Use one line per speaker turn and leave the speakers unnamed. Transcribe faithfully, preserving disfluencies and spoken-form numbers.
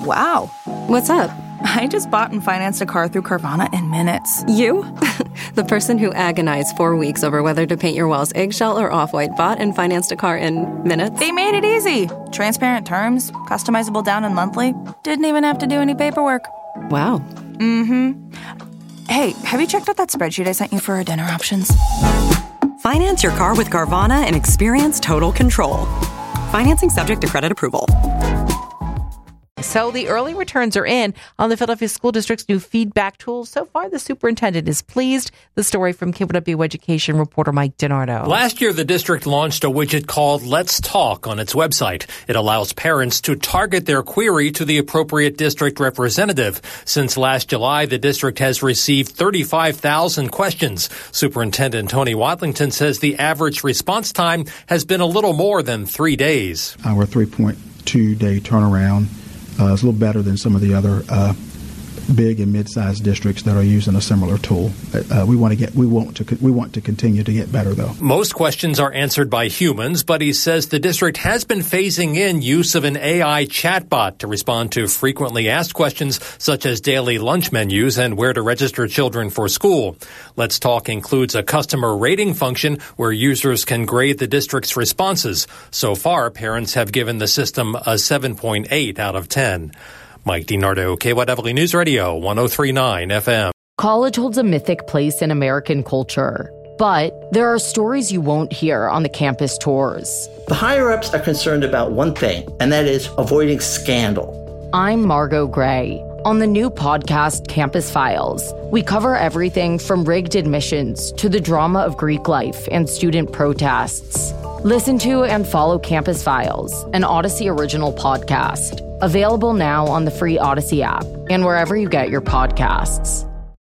Wow.
What's up?
I just bought and financed a car through Carvana in minutes.
You? The person who agonized four weeks over whether to paint your walls eggshell or off-white bought and financed a car in minutes?
They made it easy. Transparent terms, customizable down and monthly. Didn't even have to do any paperwork.
Wow.
Mm-hmm. Hey, have you checked out that spreadsheet I sent you for our dinner options?
Finance your car with Carvana and experience total control. Financing subject to credit approval.
So the early returns are in on the Philadelphia School District's new feedback tool. So far, the superintendent is pleased. The story from K W W Education reporter Mike DiNardo.
Last year, the district launched a widget called Let's Talk on its website. It allows parents to target their query to the appropriate district representative. Since last July, the district has received thirty-five thousand questions. Superintendent Tony Watlington says the average response time has been a little more than three days.
Our three point two day turnaround Uh, it's a little better than some of the other uh, big and mid-sized districts that are using a similar tool. Uh, we want to get, we want to, we want to continue to get better, though.
Most questions are answered by humans, but he says the district has been phasing in use of an A I chatbot to respond to frequently asked questions such as daily lunch menus and where to register children for school. Let's Talk includes a customer rating function where users can grade the district's responses. So far, parents have given the system a seven point eight out of ten. Mike DiNardo, K Y W News Radio, one oh three point nine F M.
College holds a mythic place in American culture, but there are stories you won't hear on the campus tours.
The higher-ups are concerned about one thing, and that is avoiding scandal.
I'm Margot Gray. On the new podcast, Campus Files, we cover everything from rigged admissions to the drama of Greek life and student protests. Listen to and follow Campus Files, an Odyssey original podcast. Available now on the free Odyssey app and wherever you get your podcasts.